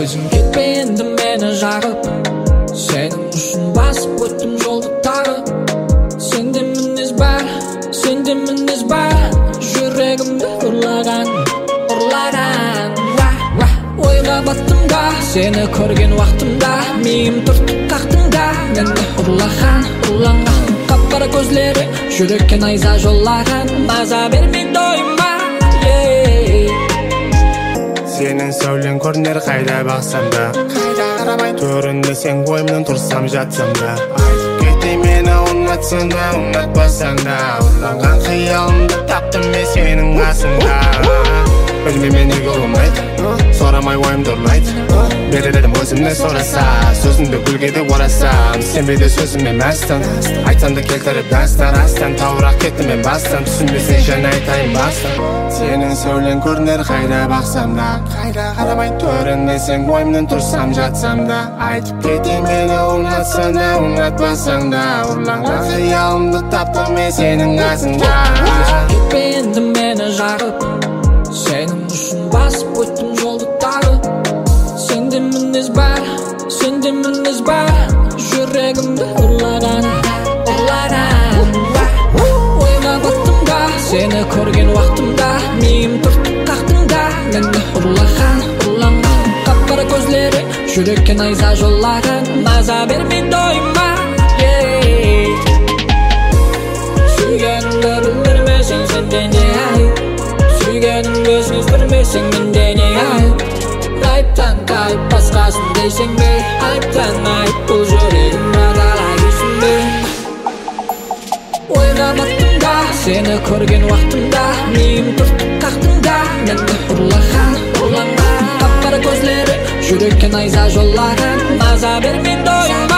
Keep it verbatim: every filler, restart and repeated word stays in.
өзің кетпе енді мені жағып, сенің үшін басып өттім жолды тағы. Сенде мінез бар, сенде мінез бар, жүрегімді ұрлаған, ұрлаған. Ойға баттым да, сені көрген уақытымда, миым түртіп қақтың да, мені ұрлаған, ұрланған. Қап-қара көзлері жүрекке найза жоллаған, маза бермейді ойыма. Сенің сәулең көрінер қайда бақсам да, қайда қарамай төрінде сен ойымнан тұрсам жатсам да. Айтып кете мені ұнатсаң да, ұнатпасаң да, ұрланған қиялымды таптым мен сенің қасыңда. Өзіме мен неге ұлымайды, сұрамай ойымды ұрлайды. Берер едім өзімнен сұраса, сөзімді гүлге де орасам. Сенбейді сөзіме мәстан, айтсам да келтіріп дастан. Астан тауырақ кеттім мен бастан, түсінбесең және айтайын бастан. Сенің сәулең көрінер қайда бақсам да, қайда қарамай төрінде сен ойымнан тұрсам жатсам да. Айтып кете мені ұнатсаң да, ұнатпасаң да, ұрланған қиялымды таптым мен сенің қасыңда. Кетпе енді мені жағып, сенің үшін басып өттім жолды тағы. Сенде мінез бар, сенде мінез бар, жүрегімді ұрлаған, ұрлаған. Ойға баттым да, сені көрген уақытымда, миым түртіп қақтың да, мені ұрлаған, ұрланған. Қап-қара көзлері жүрекке найза жоллаған, маза бермейді ойыма. Сүйгенімді білдірмесең сенде не айып, сүйгенімді сездірмесең менде не айып. Айыптан тайып басқасын дейсің бе, айыптан айып бұл жүрегім адалай дейсің бе. Ойға баттым да, сені көрген уақытымда, миым түртіп қақтың да, мені ұрлаған, ұрланған. Қап-қара көзлері жүрекке найза жоллаған, маза бермейді ойыма.